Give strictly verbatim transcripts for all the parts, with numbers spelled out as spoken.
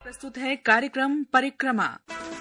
प्रस्तुत है कार्यक्रम परिक्रमा।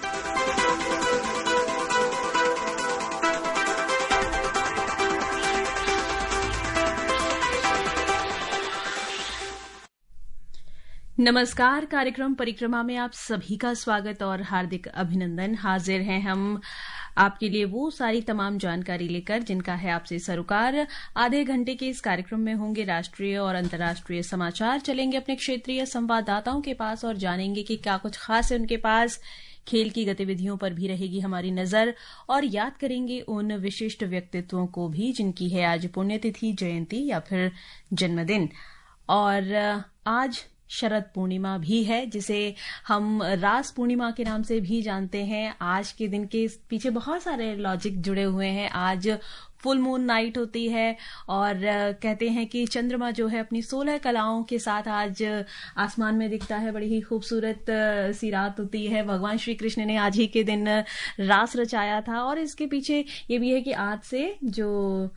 नमस्कार, कार्यक्रम परिक्रमा में आप सभी का स्वागत और हार्दिक अभिनंदन। हाजिर हैं हम आपके लिए वो सारी तमाम जानकारी लेकर जिनका है आपसे सरोकार। आधे घंटे के इस कार्यक्रम में होंगे राष्ट्रीय और अंतर्राष्ट्रीय समाचार, चलेंगे अपने क्षेत्रीय संवाददाताओं के पास और जानेंगे कि क्या कुछ खास है उनके पास। खेल की गतिविधियों पर भी रहेगी हमारी नजर और याद करेंगे उन विशिष्ट व्यक्तित्वों को भी जिनकी है आज पुण्यतिथि, जयंती या फिर जन्मदिन। और आज शरद पूर्णिमा भी है, जिसे हम रास पूर्णिमा के नाम से भी जानते हैं। आज के दिन के पीछे बहुत सारे लॉजिक जुड़े हुए हैं। आज फुल मून नाइट होती है और कहते हैं कि चंद्रमा जो है अपनी सोलह कलाओं के साथ आज आसमान में दिखता है। बड़ी ही खूबसूरत सी रात होती है। भगवान श्री कृष्ण ने आज ही के दिन रास रचाया था और इसके पीछे ये भी है कि आज से जो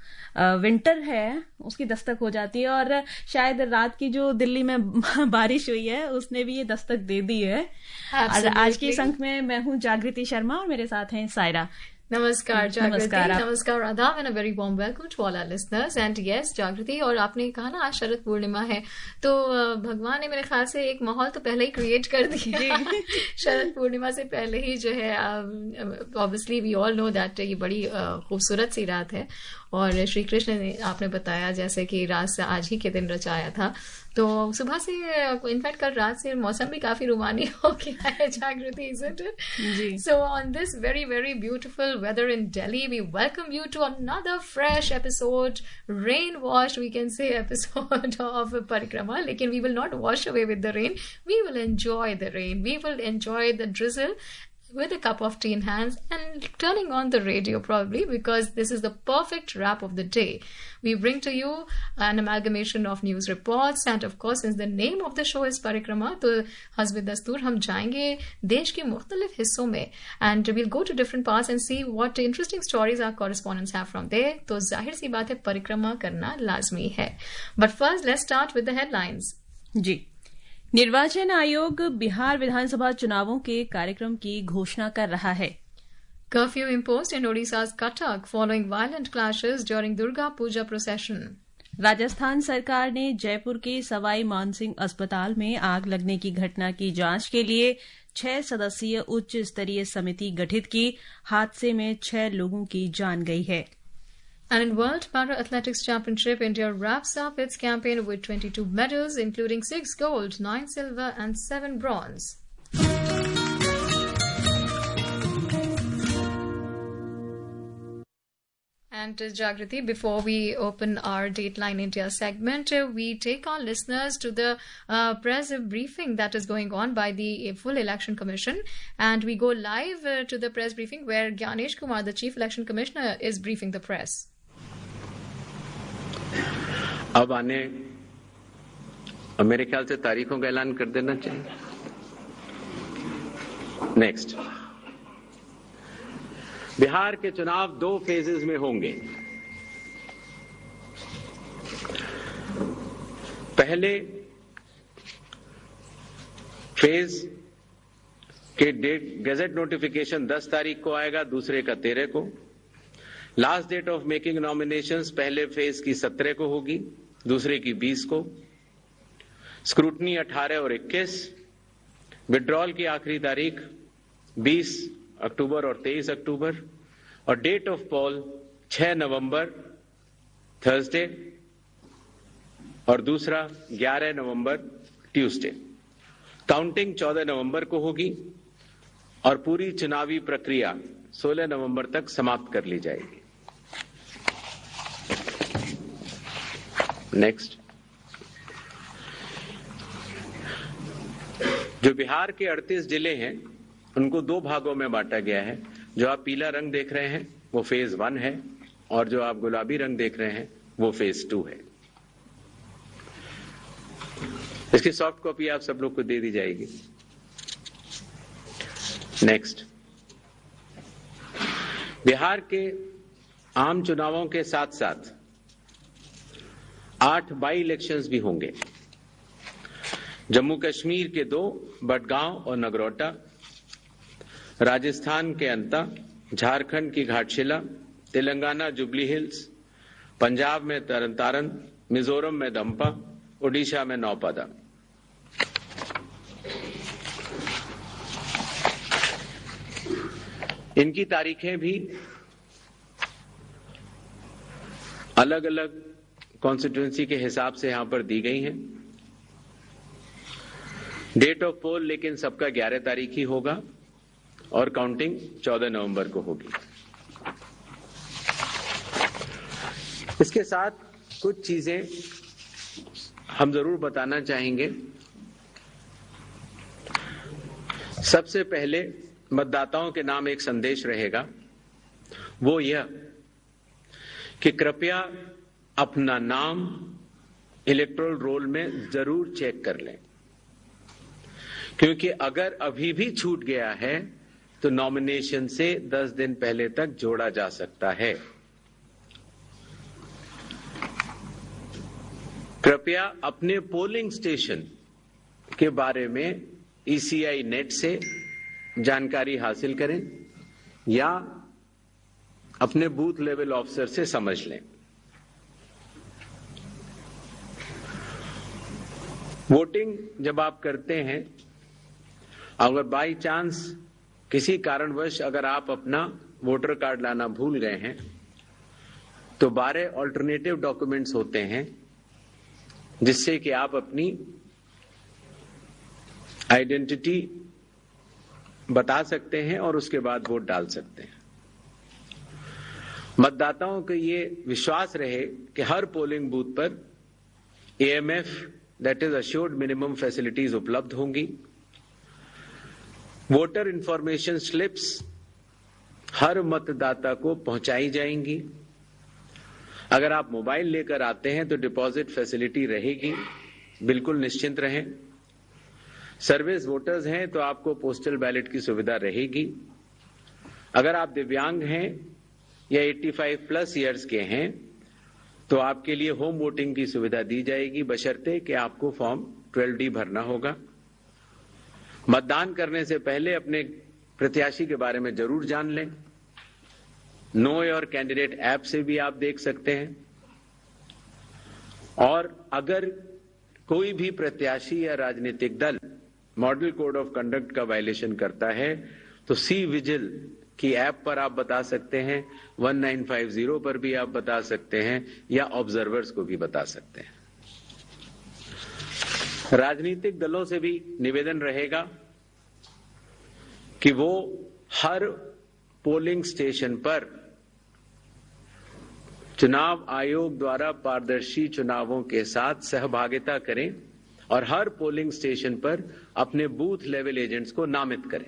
विंटर है उसकी दस्तक हो जाती है और शायद रात की जो दिल्ली में बारिश हुई है उसने भी ये दस्तक दे दी है। आज के इस अंक में मैं हूं जागृति शर्मा और मेरे साथ हैं सायरा। नमस्कार जागृति, नमस्कार Radha, and a very warm welcome to all our listeners. And yes Jagriti, और आपने कहा ना आज शरद पूर्णिमा है, तो भगवान ने मेरे ख्याल से एक माहौल तो पहले ही क्रिएट कर दिया शरद पूर्णिमा से पहले ही जो है। Obviously we all know that ये बड़ी खूबसूरत सी रात है और श्री कृष्ण ने आपने बताया जैसे कि रात आज ही के दिन रचाया था। तो सुबह से इनफैक्ट कल रात से मौसम भी काफी रुमानी हो गया है जागृति, isn't it? Ji. So on this very very beautiful weather in Delhi, we welcome you to another fresh episode, rain washed we can say episode of Parikrama. लेकिन we will not wash away with the rain. We will enjoy the rain. We will enjoy the drizzle with a cup of tea in hands and turning on the radio probably, because this is the perfect wrap of the day. We bring to you an amalgamation of news reports and of course since the name of the show is Parikrama, तो हस्ब दस्तूर हम जाएंगे देश के मुख्तलिफ हिस्सों में and we'll go to different parts and see what interesting stories our correspondents have from there. तो जाहिर सी बात है परिक्रमा करना लाजमी है। But first let's start with the headlines. जी, निर्वाचन आयोग बिहार विधानसभा चुनावों के कार्यक्रम की घोषणा कर रहा है। Curfew imposed in Odisha's Cuttack following violent clashes during Durga Puja procession. Rajasthan सरकार ने जयपुर के सवाई मानसिंह अस्पताल में आग लगने की घटना की जांच के लिए छह सदस्यीय उच्च स्तरीय समिति गठित की। हादसे में छह लोगों की जान गई है। And in World Para Athletics Championship, India wraps up its campaign with twenty-two medals, including six gold, nine silver, and seven bronze. And uh, Jagriti, before we open our Dateline India segment, uh, we take our listeners to the uh, press briefing that is going on by the uh, full Election Commission. And we go live uh, to the press briefing where Gyanesh Kumar, the Chief Election Commissioner, is briefing the press. अब आने अब मेरे ख्याल से तारीखों का ऐलान कर देना चाहिए। नेक्स्ट, बिहार के चुनाव दो फेजेस में होंगे। पहले फेज के डेट गैजेट नोटिफिकेशन दस तारीख को आएगा, दूसरे का तेरह को। Last date of making nominations पहले फेज की सत्रह को होगी, दूसरे की बीस को। स्क्रूटनी अठारह और इक्कीस। विड्रॉल की आखिरी तारीख बीस अक्टूबर और तेईस अक्टूबर। और डेट ऑफ पोल छह नवंबर थर्सडे और दूसरा ग्यारह नवंबर ट्यूसडे। काउंटिंग चौदह नवंबर को होगी और पूरी चुनावी प्रक्रिया सोलह नवंबर तक समाप्त कर ली जाएगी। नेक्स्ट, जो बिहार के अड़तीस जिले हैं उनको दो भागों में बांटा गया है। जो आप पीला रंग देख रहे हैं वो फेज वन है और जो आप गुलाबी रंग देख रहे हैं वो फेज टू है। इसकी सॉफ्ट कॉपी आप सब लोग को दे दी जाएगी। नेक्स्ट, बिहार के आम चुनावों के साथ साथ आठ बाई इलेक्शंस भी होंगे। जम्मू कश्मीर के दो, बडगांव और नगरोटा, राजस्थान के अंता, झारखंड की घाटशिला, तेलंगाना जुबली हिल्स, पंजाब में तरन तारन, मिजोरम में दंपा, ओडिशा में नौपादा। इनकी तारीखें भी अलग अलग कॉन्स्टिट्यूंसी के हिसाब से यहां पर दी गई हैं। डेट ऑफ पोल लेकिन सबका ग्यारह तारीख ही होगा और काउंटिंग चौदह नवंबर को होगी। इसके साथ कुछ चीजें हम जरूर बताना चाहेंगे। सबसे पहले मतदाताओं के नाम एक संदेश रहेगा, वो यह कि कृपया अपना नाम इलेक्टोरल रोल में जरूर चेक कर लें, क्योंकि अगर अभी भी छूट गया है तो नॉमिनेशन से दस दिन पहले तक जोड़ा जा सकता है। कृपया अपने पोलिंग स्टेशन के बारे में ईसीआई नेट से जानकारी हासिल करें या अपने बूथ लेवल ऑफिसर से समझ लें। वोटिंग जब आप करते हैं, अगर बाई चांस किसी कारणवश अगर आप अपना वोटर कार्ड लाना भूल गए हैं तो बारह ऑल्टरनेटिव डॉक्यूमेंट्स होते हैं जिससे कि आप अपनी आइडेंटिटी बता सकते हैं और उसके बाद वोट डाल सकते हैं। मतदाताओं को ये विश्वास रहे कि हर पोलिंग बूथ पर AMF that is assured minimum facilities उपलब्ध होंगी। वोटर इंफॉर्मेशन स्लिप्स हर मतदाता को पहुंचाई जाएंगी। अगर आप मोबाइल लेकर आते हैं तो डिपॉजिट फैसिलिटी रहेगी, बिल्कुल निश्चिंत रहें। सर्विस वोटर्स हैं तो आपको पोस्टल बैलेट की सुविधा रहेगी। अगर आप दिव्यांग हैं या पचासी प्लस ईयर्स के हैं तो आपके लिए होम वोटिंग की सुविधा दी जाएगी, बशर्ते कि आपको फॉर्म ट्वेल्व डी भरना होगा। मतदान करने से पहले अपने प्रत्याशी के बारे में जरूर जान लें। नो योर कैंडिडेट ऐप से भी आप देख सकते हैं। और अगर कोई भी प्रत्याशी या राजनीतिक दल मॉडल कोड ऑफ कंडक्ट का वायलेशन करता है तो सी विजिल की ऐप पर आप बता सकते हैं, वन नाइन फाइव जीरो पर भी आप बता सकते हैं या ऑब्जर्वर्स को भी बता सकते हैं। राजनीतिक दलों से भी निवेदन रहेगा कि वो हर पोलिंग स्टेशन पर चुनाव आयोग द्वारा पारदर्शी चुनावों के साथ सहभागिता करें और हर पोलिंग स्टेशन पर अपने बूथ लेवल एजेंट्स को नामित करें।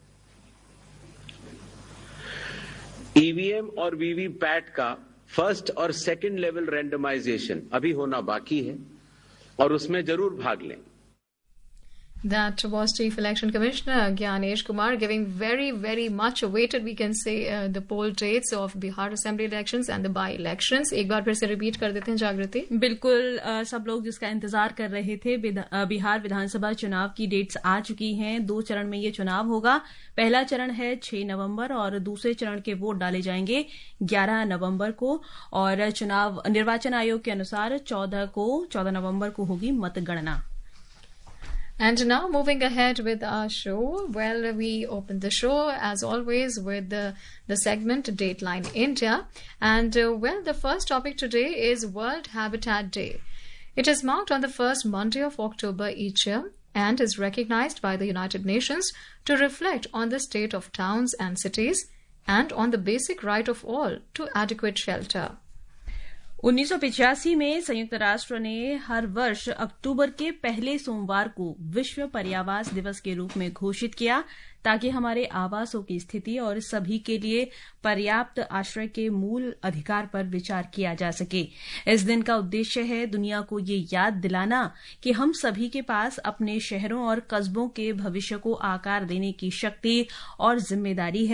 ईवीएम और वीवीपैट का फर्स्ट और सेकंड लेवल रैंडमाइजेशन अभी होना बाकी है और उसमें जरूर भाग लें। That was Chief Election Commissioner Gyanesh Kumar giving very, very much awaited, we can say, uh, the poll dates of Bihar Assembly elections and the by-elections. एक बार फिर से रिपीट कर देते हैं जागृति। बिल्कुल, uh, सब लोग जिसका इंतजार कर रहे थे, बिहार विधानसभा चुनाव की डेट्स आ चुकी हैं। दो चरण में ये चुनाव होगा। पहला चरण है छह नवंबर और दूसरे चरण के वोट डाले जाएंगे ग्यारह नवंबर को। और चुनाव निर्वाचन आयोग के अनुसार चौदह को चौदह नवंबर को होगी मतगणना। And now moving ahead with our show, well, we open the show as always with the, the segment Dateline India. And uh, well, the first topic today is World Habitat Day. It is marked on the first Monday of October each year and is recognized by the United Nations to reflect on the state of towns and cities and on the basic right of all to adequate shelter. उन्नीस सौ पिचासी में संयुक्त राष्ट्र ने हर वर्ष अक्टूबर के पहले सोमवार को विश्व पर्यावास दिवस के रूप में घोषित किया ताकि हमारे आवासों की स्थिति और सभी के लिए पर्याप्त आश्रय के मूल अधिकार पर विचार किया जा सके। इस दिन का उद्देश्य है दुनिया को ये याद दिलाना कि हम सभी के पास अपने शहरों और कस्बों के भविष्य को आकार देने की शक्ति और जिम्मेदारी है।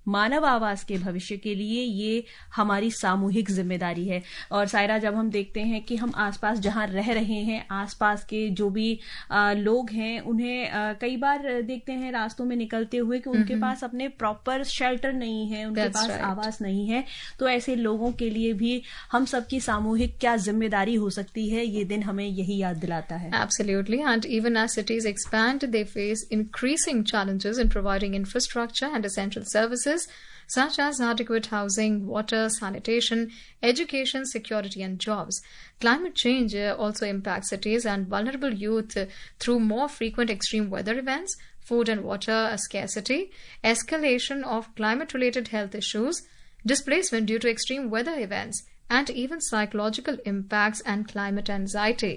मानव आवास के भविष्य के लिए ये हमारी सामूहिक जिम्मेदारी है। और सायरा, जब हम देखते हैं कि हम आसपास जहां रह रहे हैं, आसपास के जो भी आ, लोग हैं, उन्हें आ, कई बार देखते हैं रास्तों में निकलते हुए कि उनके पास अपने प्रॉपर शेल्टर नहीं है, उनके पास right. आवास नहीं है। तो ऐसे लोगों के लिए भी हम सबकी सामूहिक क्या जिम्मेदारी हो सकती है, ये दिन हमें यही याद दिलाता है। Absolutely, and even as cities expand, they face increasing challenges in providing infrastructure and essential services such as adequate housing, water, sanitation, education, security, and jobs. Climate change uh, also impacts cities and vulnerable youth uh, through more frequent extreme weather events, food and water scarcity, escalation of climate-related health issues, displacement due to extreme weather events, and even psychological impacts and climate anxiety.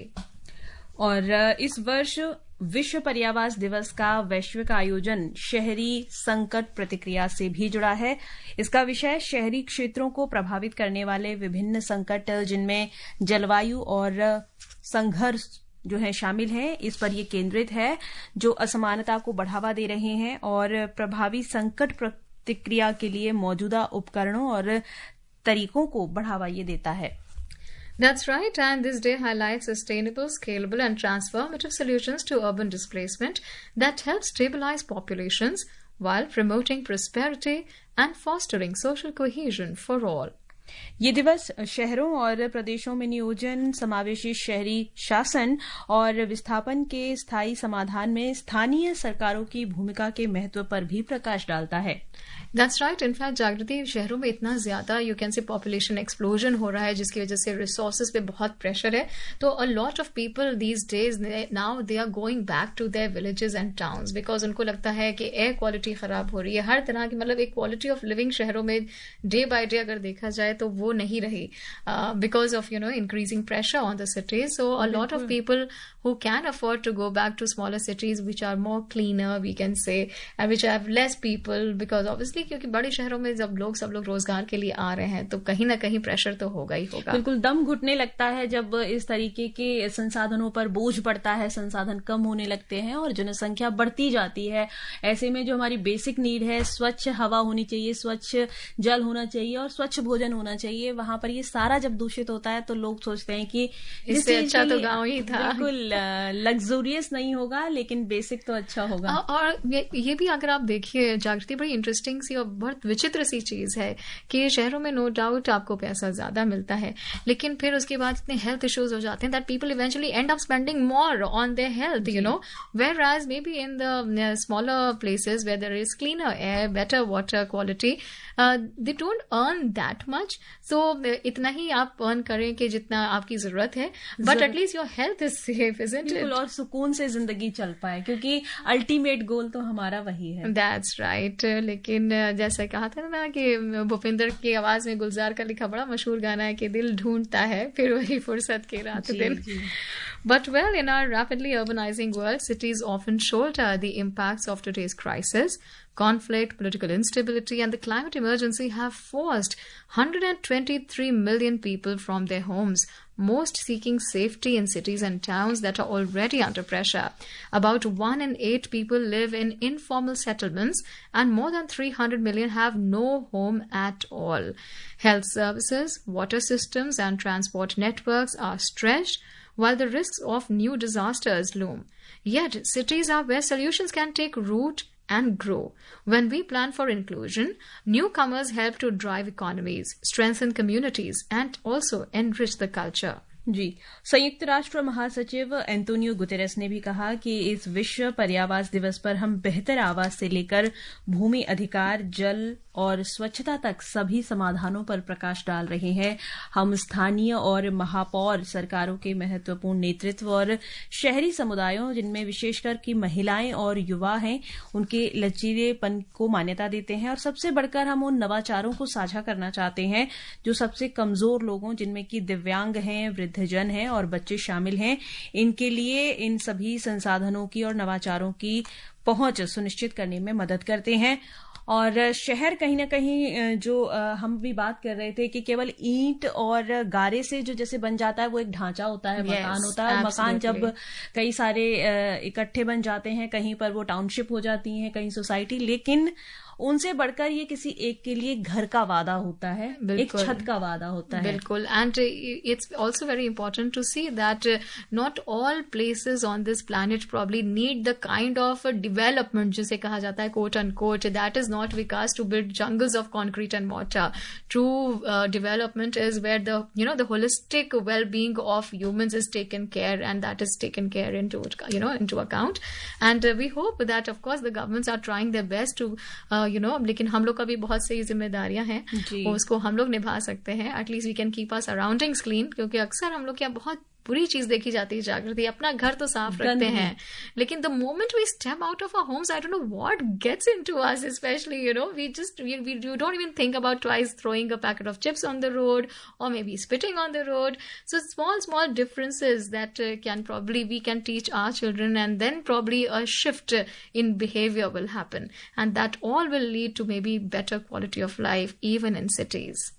और इस वर्ष विश्व पर्यावास दिवस का वैश्विक आयोजन शहरी संकट प्रतिक्रिया से भी जुड़ा है। इसका विषय शहरी क्षेत्रों को प्रभावित करने वाले विभिन्न संकट, जिनमें जलवायु और संघर्ष जो है शामिल है, इस पर ये केंद्रित है, जो असमानता को बढ़ावा दे रहे हैं और प्रभावी संकट प्रतिक्रिया के लिए मौजूदा उपकरणों और तरीकों को बढ़ावा ये देता है। That's right, and this day highlights sustainable, scalable, and transformative solutions to urban displacement that help stabilize populations while promoting prosperity and fostering social cohesion for all. ये दिवस शहरों और प्रदेशों में नियोजन, समावेशी शहरी शासन और विस्थापन के स्थायी समाधान में स्थानीय सरकारों की भूमिका के महत्व पर भी प्रकाश डालता है। That's right. In fact, जागृति, शहरों में इतना ज्यादा you can say population explosion हो रहा है, जिसकी वजह से रिसोर्सेज पे बहुत प्रेशर है। तो a lot of people these days now they are going back to their villages and towns because उनको लगता है कि एयर क्वालिटी खराब हो रही है, हर तरह की, मतलब एक क्वालिटी ऑफ लिविंग शहरों में डे बाय डे अगर देखा जाए तो वो नहीं रही because of you know increasing pressure on the cities. So a lot of people who can afford to go back to smaller cities which are more cleaner, we can say, and which have less people, because obviously क्योंकि बड़े शहरों में जब लोग सब लोग रोजगार के लिए आ रहे हैं तो कहीं ना कहीं प्रेशर तो होगा ही होगा. बिल्कुल दम घुटने लगता है जब इस तरीके के संसाधनों पर बोझ पड़ता है, संसाधन कम होने लगते हैं और जनसंख्या बढ़ती जाती है. ऐसे में जो हमारी बेसिक नीड है, स्वच्छ हवा होनी चाहिए, स्वच्छ जल होना चाहिए और स्वच्छ भोजन होना चाहिए, वहां पर ये सारा जब दूषित होता है तो लोग सोचते हैं कि इससे अच्छा तो गांव ही था. बिल्कुल लग्जूरियस नहीं होगा लेकिन बेसिक तो अच्छा होगा. और ये भी अगर आप देखिए जागृति, बड़ी इंटरेस्टिंग सी और बहुत विचित्र सी चीज है कि शहरों में नो डाउट आपको पैसा ज्यादा मिलता है, लेकिन फिर उसके बाद इतने हेल्थ इश्यूज हो जाते हैं that people eventually end up spending more on their health, you know, whereas maybe in the smaller places where there is cleaner air, better water quality, they don't earn that much. So इतना ही आप earn करें कि जितना आपकी जरूरत है, but at least your health is safe, isn't it? और सुकून से जिंदगी चल पाए, क्योंकि अल्टीमेट गोल तो हमारा वही है. That's right. लेकिन जैसा कहा था ना कि भूपिंदर की आवाज में गुलजार का लिखा बड़ा मशहूर गाना है कि दिल ढूंढता है फिर वही फुर्सत की रात दिन. But well, in our rapidly urbanizing world, cities often shoulder the impacts of today's crisis. Conflict, political instability, and the climate emergency have forced one hundred twenty-three million people from their homes, most seeking safety in cities and towns that are already under pressure. About one in eight people live in informal settlements, and more than three hundred million have no home at all. Health services, water systems, and transport networks are stretched, while the risks of new disasters loom. Yet, cities are where solutions can take root and grow. When we plan for inclusion, newcomers help to drive economies, strengthen communities, and also enrich the culture. जी, संयुक्त राष्ट्र महासचिव Antonio Guterres ने भी कहा कि इस विश्व पर्यावास दिवस पर हम बेहतर आवास से लेकर भूमि अधिकार, जल और स्वच्छता तक सभी समाधानों पर प्रकाश डाल रहे हैं. हम स्थानीय और महापौर सरकारों के महत्वपूर्ण नेतृत्व और शहरी समुदायों, जिनमें विशेषकर की महिलाएं और युवा हैं, उनके लचीलेपन को मान्यता देते हैं. और सबसे बढ़कर हम उन नवाचारों को साझा करना चाहते हैं जो सबसे कमजोर लोगों, जिनमें की दिव्यांग हैं, वृद्धजन हैं और बच्चे शामिल हैं, इनके लिए इन सभी संसाधनों की और नवाचारों की पहुंच सुनिश्चित करने में मदद करते हैं। और शहर कहीं ना कहीं जो हम भी बात कर रहे थे कि केवल ईंट और गारे से जो जैसे बन जाता है वो एक ढांचा होता है, yes, मकान होता है। मकान जब कई सारे इकट्ठे बन जाते हैं, कहीं पर वो टाउनशिप हो जाती हैं, कहीं सोसाइटी, लेकिन उनसे बढ़कर ये किसी एक के लिए घर का वादा होता है, एक छत का वादा होता है। बिल्कुल। And it's also very important to see that not all places on this planet probably need the kind of development जिसे कहा जाता है quote end quote, that is not vikas to build jungles of concrete and water. True development is where the you know the holistic well being of humans is taken care and that is taken care into you know into account. And we hope that of course the governments are trying their best to you know लेकिन हम लोग का भी बहुत सी जिम्मेदारियां हैं, उसको हम लोग निभा सकते हैं। At least we can keep our surroundings clean, क्योंकि अक्सर हम लोग क्या बहुत बुरी चीज देखी जाती है जागृति, अपना घर तो साफ रखते हैं, लेकिन the moment we step out of our homes I don't know what gets into us, especially you know we just we we you don't even think about twice throwing a packet of chips on the road or maybe spitting on the road. So small small differences that uh, can probably we can teach our children, and then probably a shift in behavior will happen, and that all will lead to maybe better quality of life even in cities.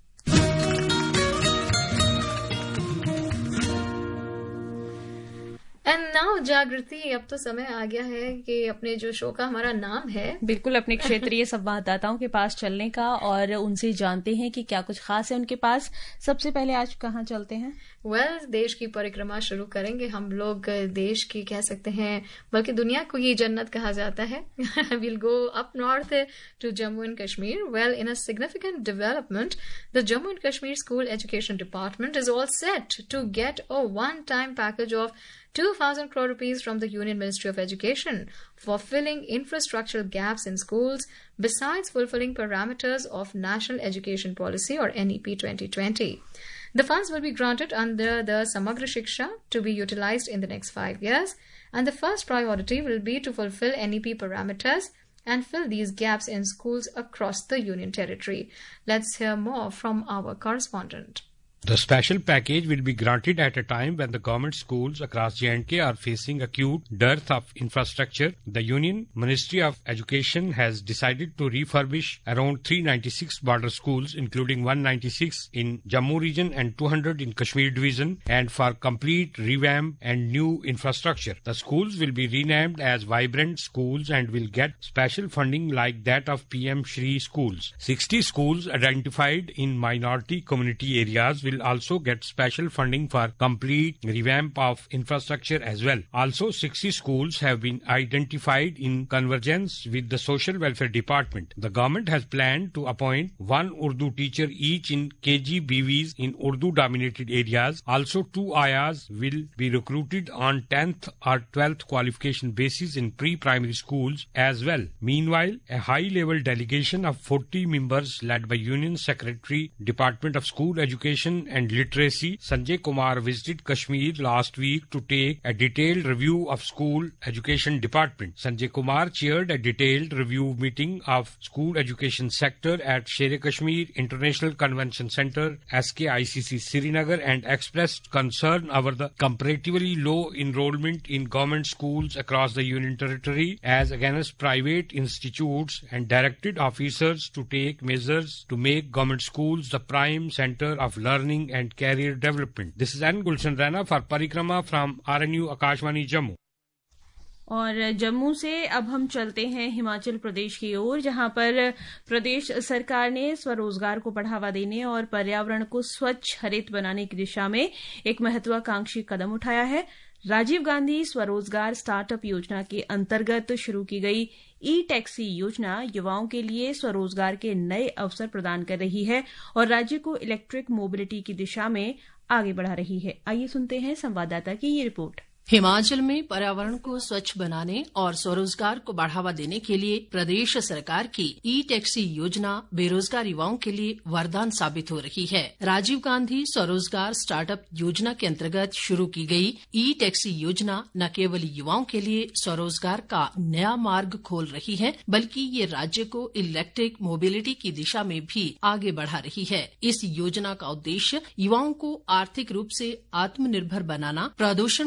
And now Jagriti, अब तो समय आ गया है कि अपने जो show का हमारा नाम है, बिल्कुल अपने क्षेत्रीय संवाददाताओं के पास चलने का और उनसे जानते हैं कि क्या कुछ खास है उनके पास। सबसे पहले आज कहाँ चलते हैं? वेल well, देश की परिक्रमा शुरू करेंगे हम लोग। देश की कह सकते हैं, बल्कि दुनिया को ये जन्नत कहा जाता है। Will go up north to Jammu and Kashmir. Well, in a significant development, the Jammu and Kashmir school education department is all set to get a one time package of two thousand crore rupees from the Union Ministry of Education for filling infrastructural gaps in schools, besides fulfilling parameters of National Education Policy or N E P twenty twenty. The funds will be granted under the Samagra Shiksha to be utilized in the next five years, and the first priority will be to fulfill N E P parameters and fill these gaps in schools across the Union Territory. Let's hear more from our correspondent. The special package will be granted at a time when the government schools across J and K are facing acute dearth of infrastructure. The Union Ministry of Education has decided to refurbish around three hundred ninety-six border schools, including one hundred ninety-six in Jammu region and two hundred in Kashmir division, and for complete revamp and new infrastructure. The schools will be renamed as Vibrant Schools and will get special funding like that of P M Shri schools. sixty schools identified in minority community areas will also get special funding for complete revamp of infrastructure as well. Also, sixty schools have been identified in convergence with the Social Welfare Department. The government has planned to appoint one Urdu teacher each in K G B Vs in Urdu-dominated areas. Also, two ayahs will be recruited on tenth or twelfth qualification basis in pre-primary schools as well. Meanwhile, a high-level delegation of forty members led by Union Secretary, Department of School Education and Literacy, Sanjay Kumar, visited Kashmir last week to take a detailed review of school education department. Sanjay Kumar chaired a detailed review meeting of school education sector at Sher-e-Kashmir International Convention Center, S K I C C Srinagar, and expressed concern over the comparatively low enrollment in government schools across the Union Territory as against private institutes, and directed officers to take measures to make government schools the prime center of learning and career development. This is N. Gulshan Rana for Parikrama from R N U Akashvani Jammu. और जम्मू से अब हम चलते हैं हिमाचल प्रदेश की ओर, जहां पर प्रदेश सरकार ने स्वरोजगार को बढ़ावा देने और पर्यावरण को स्वच्छ हरित बनाने की दिशा में एक महत्वाकांक्षी कदम उठाया है। राजीव गांधी स्वरोजगार स्टार्टअप योजना के अंतर्गत शुरू की गई ई टैक्सी योजना युवाओं के लिए स्वरोजगार के नए अवसर प्रदान कर रही है और राज्य को इलेक्ट्रिक मोबिलिटी की दिशा में आगे बढ़ा रही है। आइए सुनते हैं संवाददाता की ये रिपोर्ट। हिमाचल में पर्यावरण को स्वच्छ बनाने और स्वरोजगार को बढ़ावा देने के लिए प्रदेश सरकार की ई टैक्सी योजना बेरोजगार युवाओं के लिए वरदान साबित हो रही है। राजीव गांधी स्वरोजगार स्टार्टअप योजना के अंतर्गत शुरू की गई ई टैक्सी योजना न केवल युवाओं के लिए स्वरोजगार का नया मार्ग खोल रही है, बल्कि ये राज्य को इलेक्ट्रिक मोबिलिटी की दिशा में भी आगे बढ़ा रही है। इस योजना का उद्देश्य युवाओं को आर्थिक रूप से आत्मनिर्भर बनाना, प्रदूषण को कम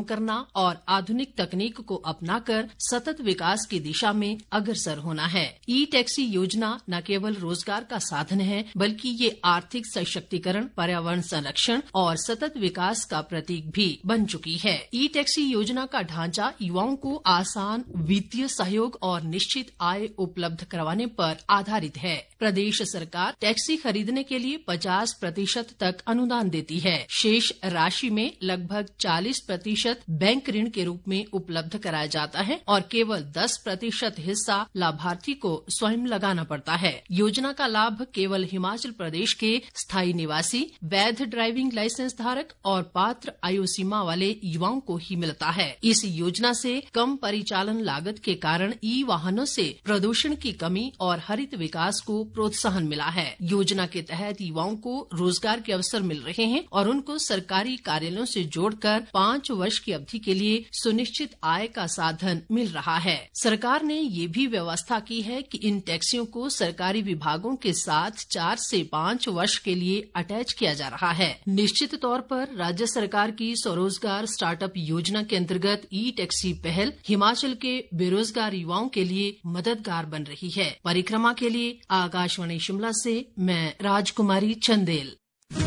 करना और आधुनिक तकनीक को अपनाकर सतत विकास की दिशा में अग्रसर होना है। ई टैक्सी योजना न केवल रोजगार का साधन है, बल्कि ये आर्थिक सशक्तिकरण, पर्यावरण संरक्षण और सतत विकास का प्रतीक भी बन चुकी है। ई टैक्सी योजना का ढांचा युवाओं को आसान वित्तीय सहयोग और निश्चित आय उपलब्ध करवाने पर आधारित है। प्रदेश सरकार टैक्सी खरीदने के लिए पचास प्रतिशत तक अनुदान देती है। शेष राशि में लगभग चालीस प्रतिशत बैंक ऋण के रूप में उपलब्ध कराया जाता है और केवल दस प्रतिशत हिस्सा लाभार्थी को स्वयं लगाना पड़ता है। योजना का लाभ केवल हिमाचल प्रदेश के स्थायी निवासी, वैध ड्राइविंग लाइसेंस धारक और पात्र आयु सीमा वाले युवाओं को ही मिलता है। इस योजना से कम परिचालन लागत के कारण ई वाहनों से प्रदूषण की कमी और हरित विकास को प्रोत्साहन मिला है। योजना के तहत युवाओं को रोजगार के अवसर मिल रहे हैं और उनको सरकारी कार्यालयों से जोड़कर पाँच वर्ष की अवधि के लिए सुनिश्चित आय का साधन मिल रहा है। सरकार ने ये भी व्यवस्था की है कि इन टैक्सियों को सरकारी विभागों के साथ चार से पाँच वर्ष के लिए अटैच किया जा रहा है। निश्चित तौर पर राज्य सरकार की स्वरोजगार स्टार्टअप योजना के अंतर्गत ई टैक्सी पहल हिमाचल के बेरोजगार युवाओं के लिए मददगार बन रही है। परिक्रमा के लिए आकाशवाणी शिमला से मैं राजकुमारी चंदेल।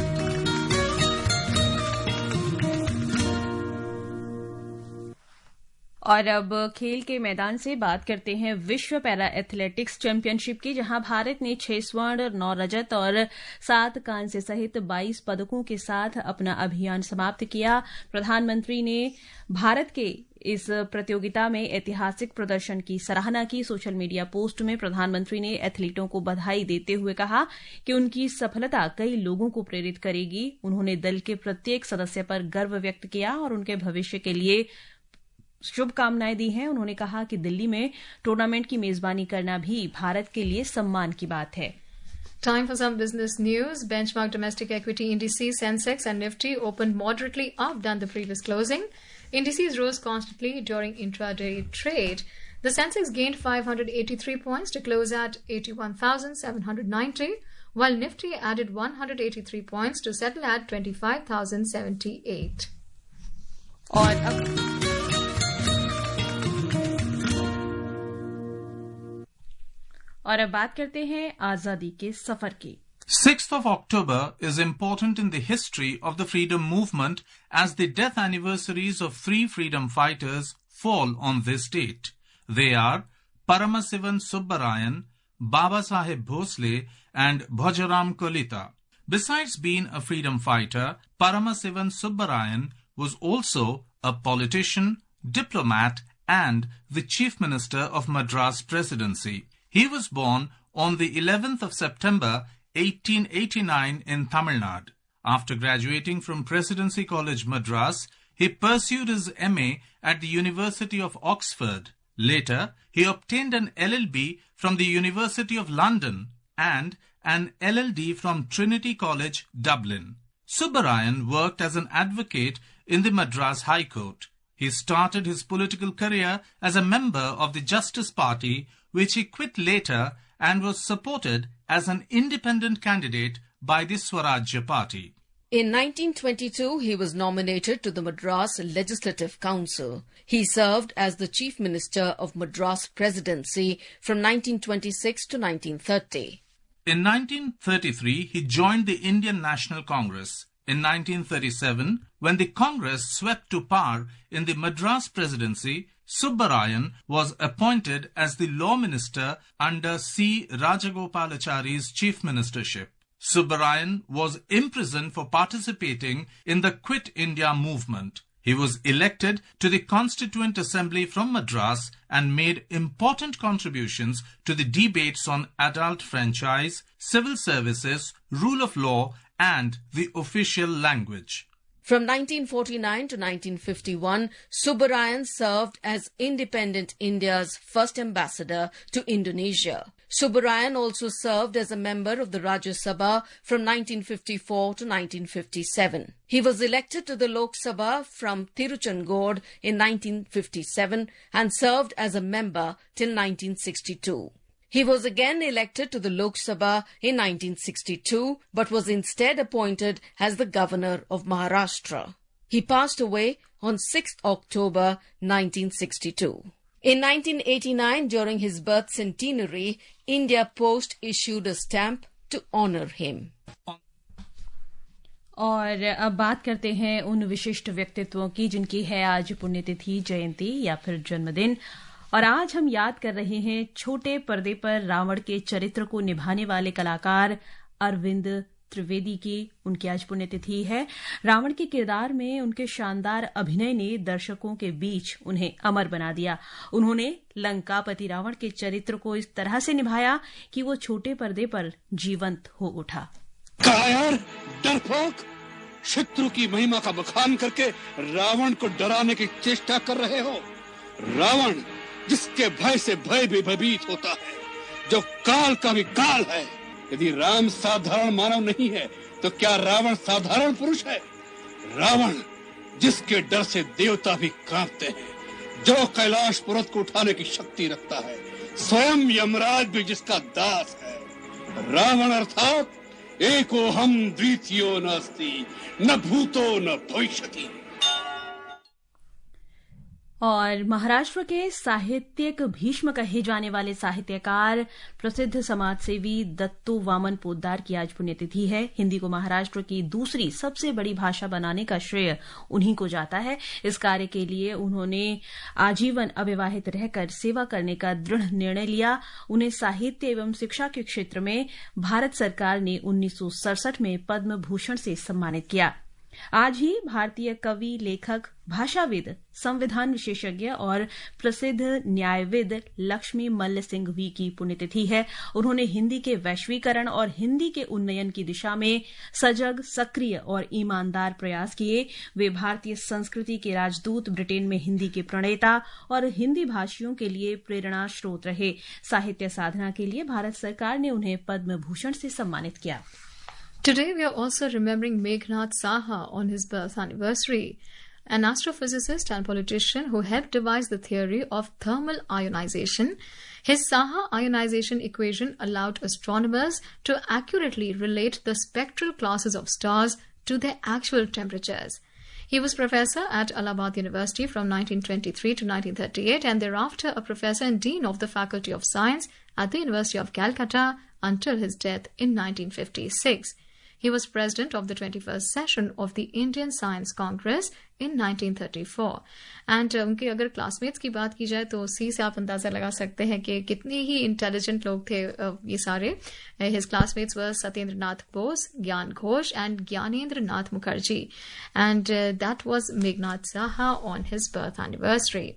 और अब खेल के मैदान से बात करते हैं विश्व पैरा एथलेटिक्स चैंपियनशिप की, जहां भारत ने छह स्वर्ण, नौ रजत और सात कांस्य सहित बाईस पदकों के साथ अपना अभियान समाप्त किया। प्रधानमंत्री ने भारत के इस प्रतियोगिता में ऐतिहासिक प्रदर्शन की सराहना की। सोशल मीडिया पोस्ट में प्रधानमंत्री ने एथलीटों को बधाई देते हुए कहा कि उनकी सफलता कई लोगों को प्रेरित करेगी। उन्होंने दल के प्रत्येक सदस्य पर गर्व व्यक्त किया और उनके भविष्य के लिए शुभकामनाएं दी हैं। उन्होंने कहा कि दिल्ली में टूर्नामेंट की मेजबानी करना भी भारत के लिए सम्मान की बात है। Time for some business news. Benchmark domestic equity indices Sensex and Nifty opened moderately up than the previous closing. Indices rose constantly during intraday trade. The Sensex gained five hundred eighty-three points to close at eighty-one thousand seven hundred ninety, while Nifty added one hundred eighty-three points to settle at twenty-five thousand seventy-eight. और अब और अब बात करते हैं आजादी के सफर की। sixth of October is important in the history of the freedom movement as the death anniversaries of three freedom fighters fall on this date. They are Paramasivan Subbarayan, Baba Saheb Bhosle and Bhojaram Kolita. Besides being a freedom fighter, Paramasivan Subbarayan was also a politician, diplomat and the Chief Minister of Madras Presidency. He was born on the eleventh of September eighteen eighty-nine in Tamil Nadu. After graduating from Presidency College Madras, he pursued his M A at the University of Oxford. Later, he obtained an L L B from the University of London and an L L D from Trinity College, Dublin. Subbarayan worked as an advocate in the Madras High Court. He started his political career as a member of the Justice Party, which he quit later and was supported as an independent candidate by the Swarajya Party. In nineteen twenty-two, he was nominated to the Madras Legislative Council. He served as the Chief Minister of Madras Presidency from nineteen twenty-six to nineteen thirty. In nineteen thirty-three, he joined the Indian National Congress. In nineteen thirty-seven, when the Congress swept to power in the Madras Presidency, Subbarayan was appointed as the Law Minister under C. Rajagopalachari's Chief Ministership. Subbarayan was imprisoned for participating in the Quit India movement. He was elected to the Constituent Assembly from Madras and made important contributions to the debates on adult franchise, civil services, rule of law and the official language. From nineteen forty-nine to nineteen fifty-one, Subbarayan served as Independent India's first ambassador to Indonesia. Subbarayan also served as a member of the Rajya Sabha from nineteen fifty-four to nineteen fifty-seven. He was elected to the Lok Sabha from Tiruchengood in nineteen fifty-seven and served as a member till nineteen sixty-two. He was again elected to the Lok Sabha in nineteen sixty-two, but was instead appointed as the Governor of Maharashtra. He passed away on sixth October nineteen sixty-two. In nineteen eighty-nine, during his birth centenary, India Post issued a stamp to honor him. और अब बात करते हैं उन विशिष्ट व्यक्तित्वों की जिनकी है आज पुण्यतिथि, जयंती या फिर जन्मदिन। और आज हम याद कर रहे हैं छोटे पर्दे पर रावण के चरित्र को निभाने वाले कलाकार अरविंद त्रिवेदी की। उनकी आज पुण्यतिथि है। रावण के किरदार में उनके शानदार अभिनय ने दर्शकों के बीच उन्हें अमर बना दिया। उन्होंने लंकापति रावण के चरित्र को इस तरह से निभाया कि वो छोटे पर्दे पर जीवंत हो उठा। कायर, डरपोक, शत्रु की महिमा का बखान करके रावण को डराने की चेष्टा कर रहे हो। रावण जिसके भय से भय भी भयभीत होता है, जो काल का भी काल है। यदि राम साधारण मानव नहीं है तो क्या रावण साधारण पुरुष है? रावण जिसके डर से देवता भी कांपते हैं, जो कैलाश पर्वत को उठाने की शक्ति रखता है, स्वयं यमराज भी जिसका दास है। रावण अर्थात एको हम द्वितीयो नास्ति, न भूतो न भविष्यति। और महाराष्ट्र के साहित्यिक भीष्म कहे जाने वाले साहित्यकार प्रसिद्ध समाजसेवी दत्तू वामन पोद्दार की आज पुण्यतिथि है। हिंदी को महाराष्ट्र की दूसरी सबसे बड़ी भाषा बनाने का श्रेय उन्हीं को जाता है। इस कार्य के लिए उन्होंने आजीवन अविवाहित रहकर सेवा करने का दृढ़ निर्णय लिया। उन्हें साहित्य एवं शिक्षा के क्षेत्र में भारत सरकार ने उन्नीस सौ सड़सठ में पद्म भूषण से सम्मानित किया। आज ही भारतीय कवि, लेखक, भाषाविद, संविधान विशेषज्ञ और प्रसिद्ध न्यायविद लक्ष्मी मल्ल सिंह वी की पुण्यतिथि है। उन्होंने हिंदी के वैश्वीकरण और हिंदी के उन्नयन की दिशा में सजग, सक्रिय और ईमानदार प्रयास किए। वे भारतीय संस्कृति के राजदूत, ब्रिटेन में हिंदी के प्रणेता और हिंदी भाषियों के लिए प्रेरणा स्रोत रहे। साहित्य साधना के लिए भारत सरकार ने उन्हें पद्म भूषण से सम्मानित किया। Today we are also remembering Meghnad Saha on his birth anniversary, an astrophysicist and politician who helped devise the theory of thermal ionization. His Saha ionization equation allowed astronomers to accurately relate the spectral classes of stars to their actual temperatures. He was professor at Allahabad University from nineteen twenty-three to nineteen thirty-eight and thereafter a professor and dean of the Faculty of Science at the University of Calcutta until his death in nineteen fifty-six. He was president of the twenty-first session of the Indian Science Congress in nineteen thirty-four. And uh, उनके अगर classmates की बात की जाए तो उसी से आप अंदाजा लगा सकते हैं कि कितने ही इंटेलिजेंट लोग थे uh, ये सारे. His classmates were Satyendra Nath Bose, Gyan Ghosh and Gyanendra Nath Mukherjee. And uh, that was Meghnad Saha on his birth anniversary.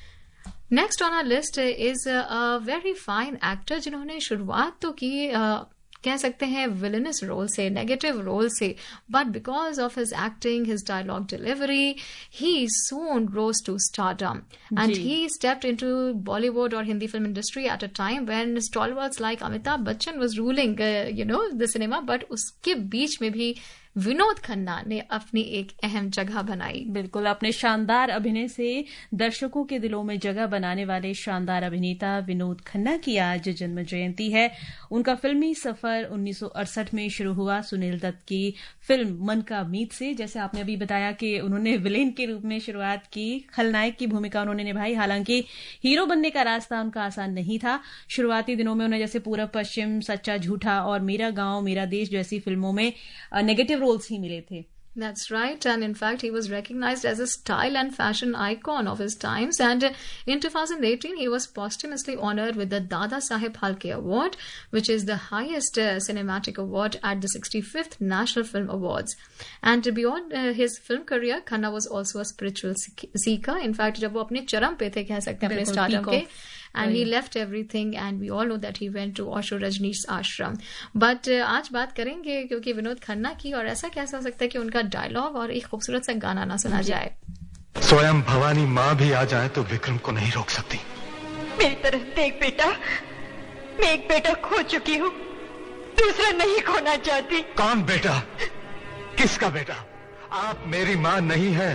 Next on our list is uh, a very fine actor जिन्होंने शुरुआत तो की uh, कह सकते हैं villainous role से, negative role से, but because of his acting, his dialogue delivery, he soon rose to stardom and he stepped into Bollywood और Hindi film industry at a time when stalwarts like Amitabh Bachchan was ruling you know the cinema, but उसके बीच में भी विनोद खन्ना ने अपनी एक अहम जगह बनाई। बिल्कुल, अपने शानदार अभिनय से दर्शकों के दिलों में जगह बनाने वाले शानदार अभिनेता विनोद खन्ना की आज जन्म जयंती है। उनका फिल्मी सफर उन्नीस सौ अड़सठ में शुरू हुआ सुनील दत्त की फिल्म मन का मीत से। जैसे आपने अभी बताया कि उन्होंने विलेन के रूप में शुरुआत की, खलनायक की भूमिका उन्होंने निभाई। हालांकि हीरो बनने का रास्ता उनका आसान नहीं था। शुरुआती दिनों में उन्हें जैसे पूरब पश्चिम, सच्चा झूठा और मेरा गांव मेरा देश जैसी फिल्मों में नेगेटिव रोल्स ही मिले थे। That's right, and in fact he was recognized as a style and fashion icon of his times, and in two thousand eighteen he was posthumously honored with the Dada Saheb Phalke Award, which is the highest uh, cinematic award at the sixty-fifth National Film Awards. And beyond uh, his film career, Khanna was also a spiritual seeker. In fact, जब वो अपने चरम पे थे कह सकते हैं अपने स्टारडम के, and he left everything, and we all know that he went to Osho Rajneesh ashram. But uh, आज बात करेंगे क्योंकि विनोद खन्ना की, और ऐसा कैसा हो सकता है कि उनका डायलॉग और एक खूबसूरत सा गाना ना सुना जाए। स्वयं भवानी माँ भी आ जाए तो विक्रम को नहीं रोक सकती। मेरी तरफ देख बेटा, मैं एक बेटा खो चुकी हूँ, दूसरा नहीं खोना चाहती। कौन बेटा? किसका बेटा? आप मेरी माँ नहीं है।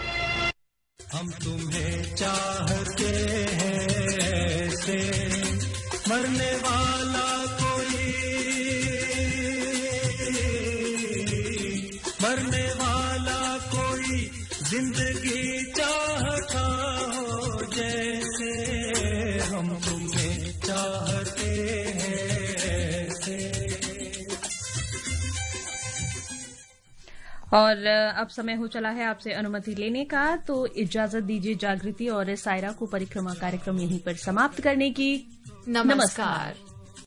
हम तुम्हें चाहते हैं ऐसे, मरने वाला कोई, मरने वाला कोई जिंदगी और अब समय हो चला है आपसे अनुमति लेने का, तो इजाजत दीजिए जागृति और सायरा को परिक्रमा कार्यक्रम यहीं पर समाप्त करने की। नमस्कार, नमस्कार।